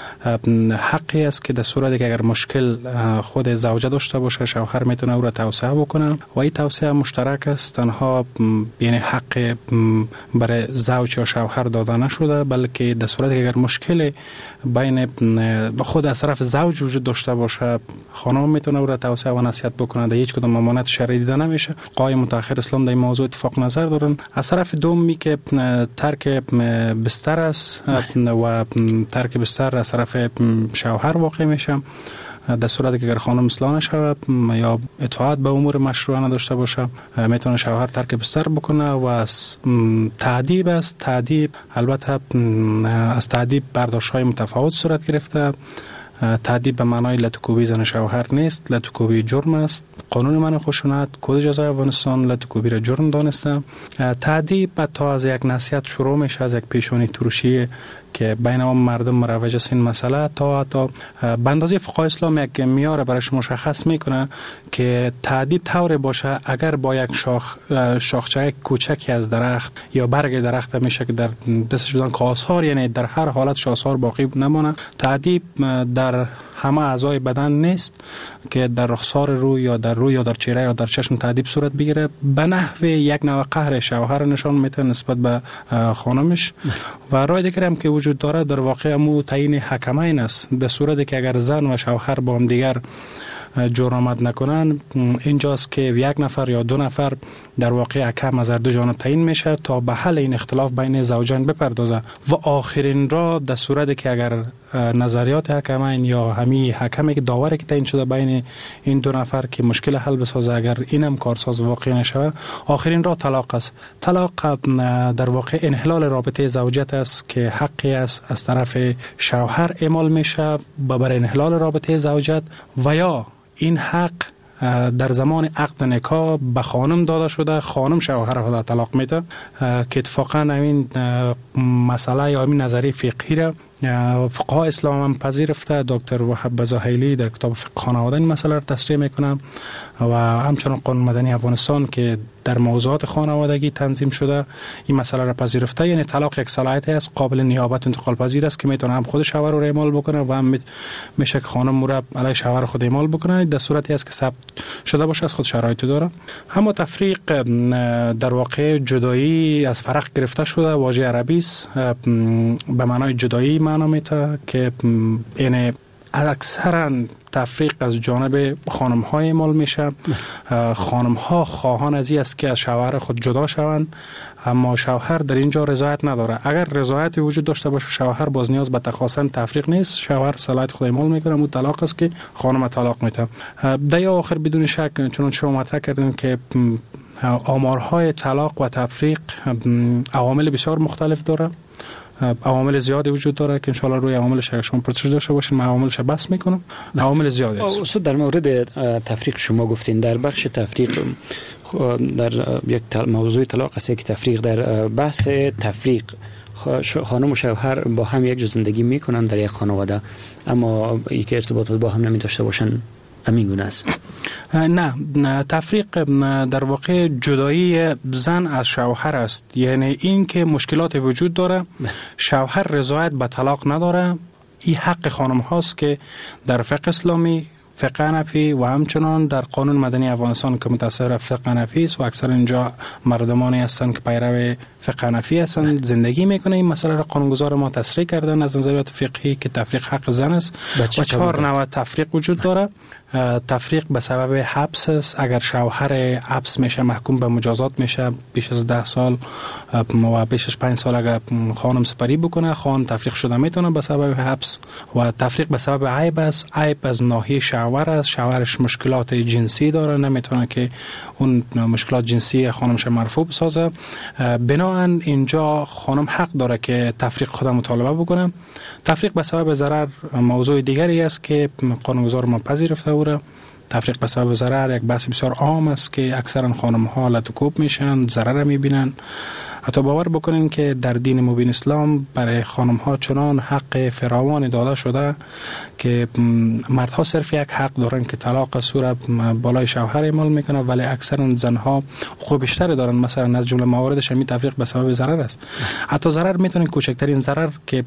حقی است که در صورتی که اگر مشکل خود زوجه داشته باشه، شوهر میتونه او را توسعه بکنه و این توسعه مشترک است. تنها یعنی حق برای زوج یا شوهر داده نشده، بلکه در صورتی که اگر مشکل بین خود از طرف زوج وجود داشته باشه، خانم میتونه او را توسعه و نصیحت بکنه. در هیچ کدام ممانعت شرعی دیده نمیشه. قای متأخر اسلام در این موضوع اتفاق نظر دارن. از طرف دومی که ترک بستر است و ترک بستر از طرف شوهر واقع میشه، در صورتی که اگر خانم اصلاح نشود یا اطاعت به امور مشروع نداشته باشه میتونه شوهر ترک بستر بکنه و از تعذیب است. تعذیب البته از تعذیب برداشت‌های متفاوت صورت گرفته. تعذیب به معنای لطوکوبی زن شوهر نیست، لطوکوبی جرم است. قانون من خشونت کد جزای افغانستان لطوکوبی را جرم دانسته. تعذیب تا از یک نصیحت شروع میشه، از یک پیشونی ترشی که بین عوام مردم مروج است این مسئله، تا تا به اندازه فقهای اسلام یک معیار برایش مشخص میکنه که تعذیب طور باشه اگر با یک شاخ شاخچه کوچکی از درخت یا برگ درخت میشه که در دستش بدن که آثار، یعنی در هر حالت آثار باقی نمونه. تعذیب در همه اعضای بدن نیست که در رخسار روی یا در روی یا در چهره یا در چشم تعذیب صورت بگیره. به نحو یک نوع قهر شوهر نشان میده نسبت به خانمش. و رای دیگر هم که وجود داره در واقع مو تعیین حکمین است. در صورتی که اگر زن و شوهر با هم دیگر جرمت نکنن، اینجاست که یک نفر یا دو نفر در واقع حکم از هر دو جانب تعیین میشه تا به حل این اختلاف بین زوجین بپردازه. و آخرین را در صورتی که اگر نظریات حکمین یا همی حکمی که داوری که تعیین شده بین این دو نفر که مشکل حل بسازه، اگر اینم کارساز واقع نشه، آخرین را طلاق است. طلاق در واقع انحلال رابطه زوجیت است که حقی است از طرف شوهر اعمال میشه برای انحلال رابطه زوجیت، و یا این حق در زمان عقد نکاح به خانم داده شده، خانم شوهر را طلاق میده. که اتفاقا این مسئله یا این نظریه فقهی را فقهای اسلام هم پذیرفته. دکتر وهاب بزاهیلی در کتاب فقه خانواده این مسئله را تصریح میکنه و همچنان قانون مدنی افغانستان که در موضوعات خانوادگی تنظیم شده این مسئله را پذیرفته. یعنی طلاق یک صلاحیتی است قابل نیابت انتقال پذیر است که میتونه هم خود شوهر رو اعمال بکنه و هم میشه که خانم رو علیه شوهر خود اعمال بکنه در صورتی است که ثبت شده باشه، از خود شرایط داره. اما تفریق در واقع جدایی از فرق گرفته شده، واژه عربی است به معنای جدایی معنا میده که یعنی اکثرا تفریق از جانب خانم های اعمال میشه. خانم ها خواهان از این است که از شوهر خود جدا شوند، اما شوهر در اینجا رضایت نداره. اگر رضایتی وجود داشته باشه شوهر باز نیاز به تخواستن تفریق نیست، شوهر صلاحیت خود اعمال میکنه، اون طلاق است که خانم طلاق میده. در آخر بدون شک چون شما مطرح کردین که آمارهای طلاق و تفریق عوامل بسیار مختلف داره، عوامل زیادی وجود داره که انشالله روی عواملش شما پرسش داشته باشین من عواملش بس میکنم. عوامل زیادی است. استاد در مورد تفریق شما گفتین در بخش تفریق در یک موضوع طلاق است که تفریق در بحث تفریق خانم و شوهر با هم یک جا زندگی میکنن در یک خانواده اما یک ارتباطات با هم نمی داشته باشن، همین گونه است؟ نه, نه تفریق در واقع جدایی زن از شوهر است. یعنی این که مشکلات وجود داره، شوهر رضایت به طلاق نداره، این حق خانم هاست که در فقه اسلامی، فقه حنفی و همچنان در قانون مدنی افغانستان که متصور فقه حنفی است و اکثر اینجا مردمانی هستند که پیرو فقه حنفی هستند زندگی میکنه. این مسئله را قانونگذار ما تصریح کردن از نظریات فقهی که تفریق حق زن است و چهار نوع تفریق وجود داره. تفریق به سبب حبس است. اگر شوهر حبس میشه محکوم به مجازات میشه، بیش از ده سال و بیش از پنج سال اگر خانم سپری بکنه خان تفریق شده میتونه به سبب حبس. و تفریق به سبب عیب است. عیب از ناحیه شوهر است، شوهرش مشکلات جنسی داره، نمیتونه که اون مشکلات جنسی خانمش مرفوع بسازه. بنابراین اینجا خانم حق داره که تفریق خود مطالبه بکنه. تفریق به سبب ضرر موضوع دیگری است که قانونگذار ما پذیرفته او را. تفریق به سبب ضرر یک بحث بسیار عام است که اکثرا خانم ها لطوکوب میشن، ضرر میبینن. حتی باور بکنین که در دین مبین اسلام برای خانم ها چنان حق فراوان داده شده که مردها صرف یک حق دارن که طلاق صورت بالای شوهر اعمال میکنه، ولی اکثرا زنها حقوق بیشتری دارن. مثلا از جمله مواردش همین تفریق به سبب ضرر است. حتی ضرر میتونه کوچکترین ضرر که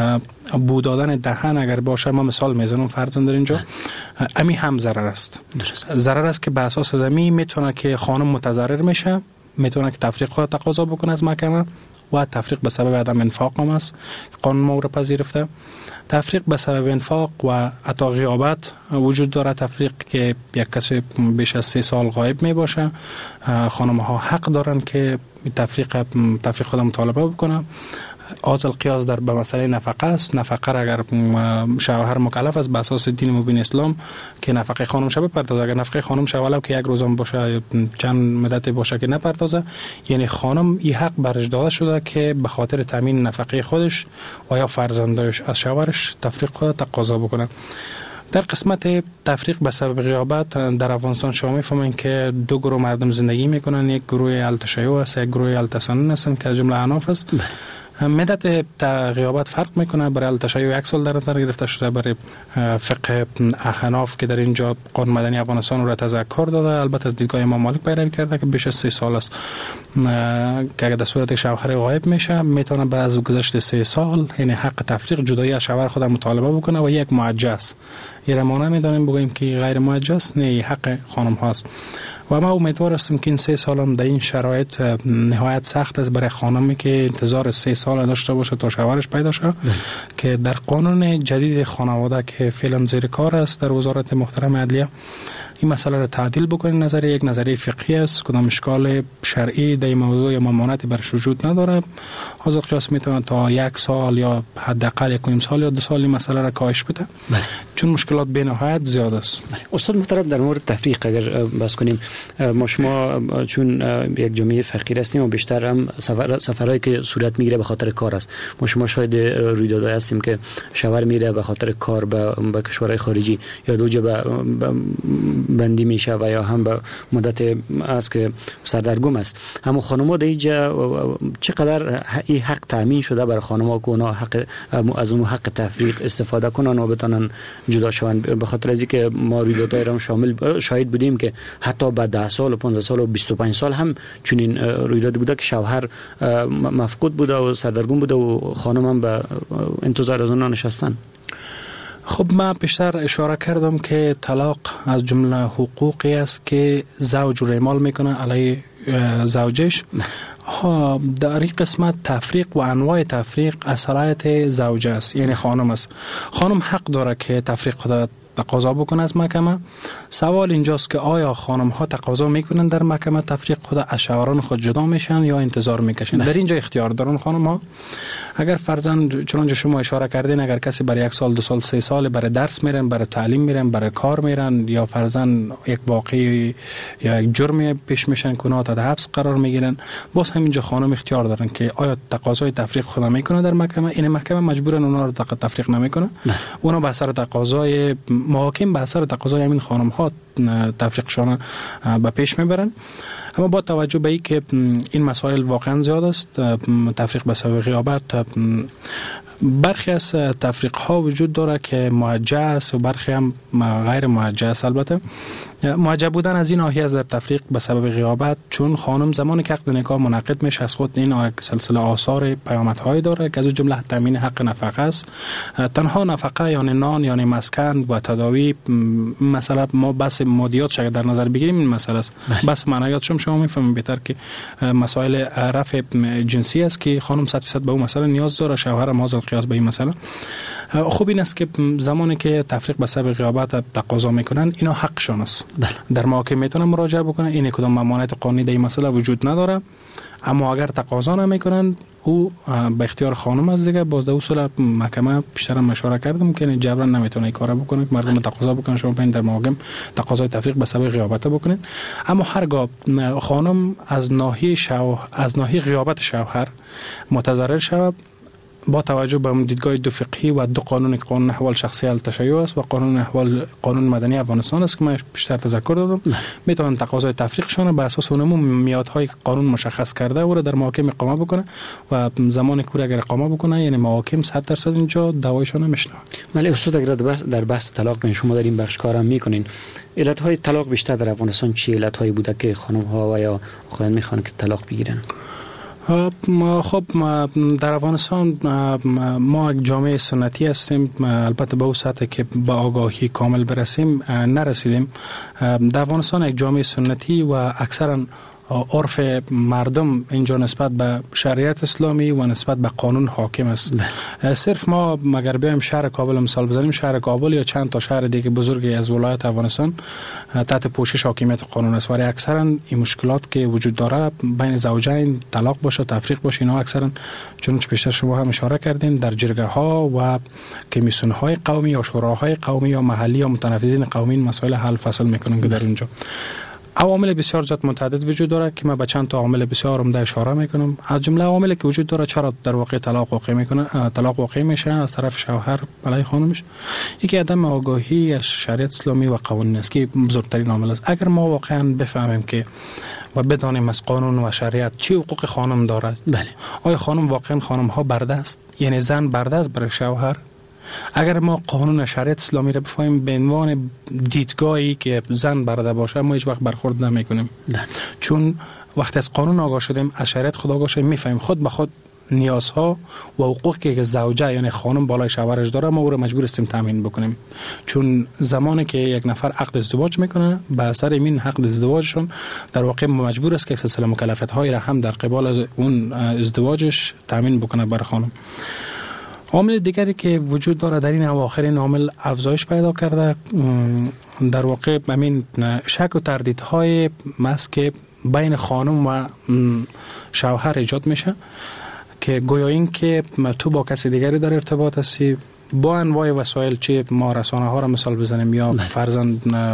بو دادن دهن اگر باشه، ما مثال میزنم فرضاً در اینجا، امی هم ضرر است. ضرر است که به اساس زمین میتونه که خانم متضرر میشه، میتونه که تفریق خود تقاضا بکنه از محکمه. و تفریق به سبب عدم انفاق هم است که قانون ما رو پذیرفته. تفریق به سبب انفاق و حتی غیابت وجود داره. تفریق که یک کسی بیش از سه سال غایب می باشه، خانم ها حق دارن که تفریق تفریق خود مطالبه بکنه. آز القیاس در به مسئله نفقه است. نفقه را اگر شوهر مکلف است به اساس دین مبین اسلام که نفقه خانم شب بپردازه، اگر نفقه خانم شب ولو که یک روزم باشه چند مدت باشه که نپردازه، یعنی خانم این حق برش داده شده که به خاطر تامین نفقه خودش و یا فرزندایش از شوهرش تفریق خود تقاضا بکنه. در قسمت تفریق به سبب غیابت در افغانستان شما میفهمین که دو گروه مردم زندگی میکنن، یک گروه التشیع است، یک گروه التسنن هستن که از جمله احناف است. مدت غیابت فرق میکنه. برای التشیع یک سال در نظر گرفته شده، برای فقه احناف که در اینجا قانون مدنی افغانستان را تذکر داده، البته از دیدگاه امام مالک پیروی کرده که بیش از سه سال است که اگر در صورت شوهر غایب میشه میتونه بعد از گذشت سه سال یعنی حق تفریق جدایی از شوهر خود مطالبه بکنه و یک معجز یه مانع میدانیم بگوییم که غیر معجز نه، حق خانم هاست. و ما امیدوار هستیم که این سه سال هم در این شرایط نهایت سخت است برای خانمی که انتظار سه سال داشته باشه تا شوهرش پیدا شه، که در قانون جدید خانواده که فعلا زیر کار است در وزارت محترم عدلیه این مسئله را تعدیل بکنیم. نظریه یک نظریه فقهی است، کدام اشکال شرعی در این موضوع یا ممانعتی برش وجود نداره. حاضر قیاس میتونه تا یک سال یا حداقل یک نیم سال یا دو سال این مسئله را کاهش بده، بله. چون مشکلات به نهایت زیاد است. بله. استاد محترم، در مورد تفریق اگر بحث کنیم، ما شما چون یک جامعه فقیر هستیم و بیشتر هم سفر سفرهایی که صورت میگیره به خاطر کار است، ما شما شاید رویدادهای هستیم که شوهر میره به خاطر کار به, به کشورهای خارجی یا دو جا به بندی میشه و یا هم به مدت است که سردرگم است. اما خانم‌ها در اینجا چقدر این حق تامین شده برای خانم‌ها که اونا حق از اون حق تفریق استفاده کنن و بتونن جدا شوند؟ به خاطر از اینکه ما رویدادهای را شامل شاهد بودیم که حتی بعد ده سال و پانزده سال و بیست و پنج سال هم چنین رویداد بوده که شوهر مفقود بوده و سردرگم بوده و خانم هم به انتظار از اونها نشستن. خب من بیشتر اشاره کردم که طلاق از جمله حقوقی است که زوج رو اعمال میکنه علیه زوجش. ها در این قسمت تفریق و انواع تفریق از صلاحیت زوجه است، یعنی خانم است. خانم حق داره که تفریق خود تقاضا بکنه از محکمه. سوال اینجاست که آیا خانم ها تقاضا میکنن در محکمه تفریق خود از شوهران خود جدا میشن یا انتظار میکشن؟ در اینجا اختیار دارن خانم ها. اگر فرزند چنانچه شما اشاره کردین، اگر کسی برای یک سال دو سال سه سال برای درس میرن، برای تعلیم میرن، برای کار میرن، یا فرزند یک واقعی یا یک جرمی پیش میشن که اونها تحت حبس قرار میگیرن، باز همینجا خانم اختیار دارن که آیا تقاضای تفریق خود میکنه در محکمه. این محکمه مجبورن اونها رو تفریق نمیکنه، اونها به اثر تقاضای محاکم به اثر تقاضای همین خانم ها تفریقشان به پیش میبرن. اما با توجه به این که این مسائل واقعا زیاد است، تفریق به سبب غیابت، برخی از تفریق ها وجود داره که موجه است و برخی هم غیر موجه است. البته موجه بودن از این ناحیه از در تفریق به سبب غیابت، چون خانم زمانی که عقد نکاح منعقد میشه از خود این سلسله آثار پیامدهایی داره که از جمله تامین حق نفقه است. تنها نفقه یعنی نان یعنی مسکن و تداوی، مثلا ما بس مادیات شاید در نظر بگیریم این مسئله است، بس معنویات شما شما میفهمید بهتر که مسائل رفع جنسی است که خانم صد درصد به اون مسئله نیاز داره، شوهر هم حاضر قیاس به این مسئله. خوب این است که زمانی که تفریق به سبب غیابت تقاضا میکنن اینا حقشون است. بله. در محاکمه میتونن مراجعه بکنن، این کدام ممانعت قانونی در این مسئله وجود نداره. اما اگر تقاضا نمیکنن او به اختیار خانم است دیگه. باز در اصول محکمه بیشتر مشوره کردم که جبران نمیتونه این کارو بکنه که مردم تقاضا بکنن شما بین در محاکم تقاضای تفریق به سبب غیابت بکنین. اما هرگاه خانم از ناحیه شوهر از ناحیه غیابت شوهر متضرر شود، با توجه به دیدگاه دو فقهی و دو قانون، قانون احوال شخصی التشیع است و قانون احوال قانون مدنی افغانستان است که من بیشتر تذکر دادم، میتونن تقاضای تفریقشون به اساس اون میادهای قانون مشخص کرده او را در محاکم اقامه بکنه و زمان کوری اگر اقامه بکنه یعنی محاکم صد درصد اینجا دعوایشون نمیشنه. ولی استاد اگر در بحث طلاق شما در این بخش کارم میکنین، علتهای طلاق بیشتر در افغانستان چه علتهایی بوده که خانم ها و یا آقایان میخوان که طلاق بگیرن؟ خب در افغانستان ما یک جامعه سنتی هستیم، البته به اون سطح که با آگاهی کامل برسیم نرسیدیم. در افغانستان یک جامعه سنتی و اکثرا عرف مردم اینجا نسبت به شریعت اسلامی و نسبت به قانون حاکم است. بله. صرف ما مگر بیایم شهر کابل مثال بزنیم، شهر کابل یا چند تا شهر دیگه بزرگی از ولایت افغانستان تحت پوشش حاکمیت قانون است، ولی اکثرا این مشکلات که وجود داره بین زوجین، طلاق باشه، تفریق باشه، اینا اکثرا چون که بیشتر شما هم اشاره کردین در جرگه ها و کمیسیون های قومی یا شوراهای قومی یا محلی یا متنفذین قومی مسائل حل فصل میکنن که در اینجا عوامل بسیار زیاد متعدد وجود داره که من به چند تا عامل بسیار عمده اشاره میکنم. از جمله عواملی که وجود داره چرا در واقع طلاق واقع میکنه طلاق واقع میشه از طرف شوهر علیه خانمش، یکی عدم آگاهی از شریعت اسلامی و قوانین است که بزرگترین عامل است. اگر ما واقعا بفهمیم که و بدانیم از قانون و شریعت چی حقوق خانم داره، بله، آیا خانم واقعا خانم ها برده است، یعنی زن برده است برای شوهر؟ اگر ما قانون شریعت اسلامی را بفهمیم به عنوان دیدگاهی که زن برده باشه، ما هیچ وقت برخورد نمیکنیم. چون وقتی از قانون آگاه شدیم، از شریعت خود آگاه شدیم، میفهمیم خود به خود نیازها و حقوقی که زوجه یعنی خانم بالای شوهرش داره ما او را مجبور هستیم تامین بکنیم. چون زمانی که یک نفر عقد ازدواج میکنه، به اثر این عقد ازدواجشون در واقع مجبور است که سلسله مکلفیت هایی را هم در قبال از اون ازدواجش تامین بکنه برای خانم. عامل دیگری که وجود داره در این اواخر، این عامل افزایش پیدا کرده، در واقع همین شک و تردیدهای است که بین خانم و شوهر ایجاد میشه که گویا این که تو با کسی دیگری در ارتباط هستی، با انواع وسایل، چه ما رسانه ها را مثال بزنیم یا فرضاً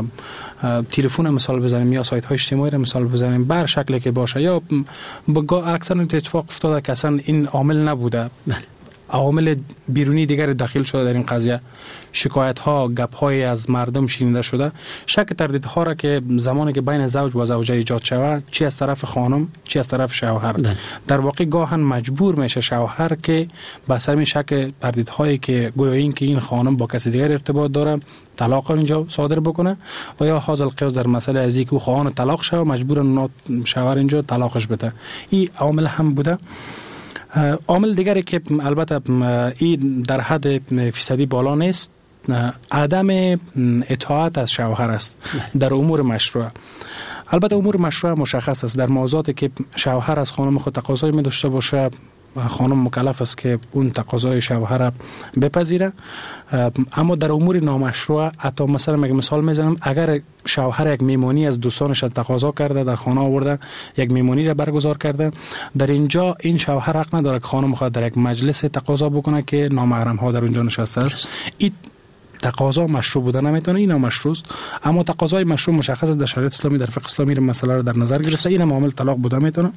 تلفن مثال بزنیم یا سایت های اجتماعی را مثال بزنیم، بر شکلی که باشه، یا با اکثر اتفاق افتاده که اصلا این عامل نبوده، عوامل بیرونی دیگر داخل شده در این قضیه، شکایت ها، گپ های از مردم شنیده شده، شک تردید ها را که زمانی که بین زوج و زوجه ایجاد شود، چی از طرف خانم چی از طرف شوهر، در واقع گاهن مجبور میشه شوهر که با سر شک تردید هایی که گویا این که این خانم با کسی دیگر ارتباط داره طلاق اینجا صادر بکنه، و یا حاصل قیاس در مسئله از اینکه خواهان طلاق شوه مجبور شوهر اینجا طلاقش بده. این عامل هم بوده. عامل دیگری که البته این در حد فیصدی بالا نیست، عدم اطاعت از شوهر است در امور مشروع. البته امور مشروع مشخص است، در موضوعاتی که شوهر از خانم خود تقاضایی می داشته باشه، خانم مکلف است که اون تقاضای شوهر را بپذیره. اما در امور نامشروع، حتی مثلا مگه مثال میزنم، اگر شوهر یک میمونی از دوستانش تقاضا کرده، در خانه آورده یک میمونی را برگزار کرده، در اینجا این شوهر حق نداره که خانم خود در یک مجلس تقاضا بکنه که نامحرم ها در اونجا نشسته است. این تقاضا مشروع بوده نمیتونه، این نامشروع است. اما تقاضای مشروع مشخص است در شریعت اسلامی، در فقه اسلامی مسئله را در نظر گرفته، این عامل طلاق بوده میتونه.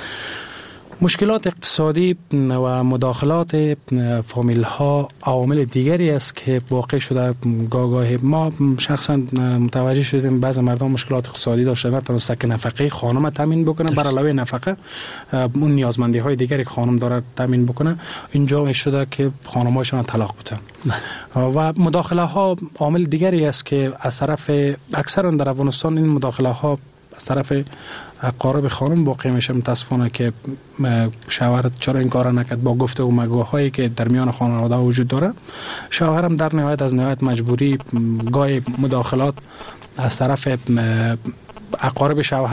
مشکلات اقتصادی و مداخلات فامیل ها عوامل دیگری است که واقع شده. گاهی ما شخصا متوجه شدیم بعضی مردم مشکلات اقتصادی داشتن، نتونستن که نفقه خانم تامین بکنه، بر علاوه نفقه اون نیازمندی های دیگری که خانم داره تامین بکنه، اینجا شده که خانم‌هاشون طلاق بدن. و مداخله ها عامل دیگری است که از طرف اکثرا در افغانستان این مداخله ها از طرف اقارب خانم واقع میشه. متاسفانه که شوهر چرا این کار نکرد، با گفته و مگوهایی که در میان خانواده وجود داره، شوهرم در نهایت از نهایت مجبوری گاهی مداخلات از طرف اقارب شوهر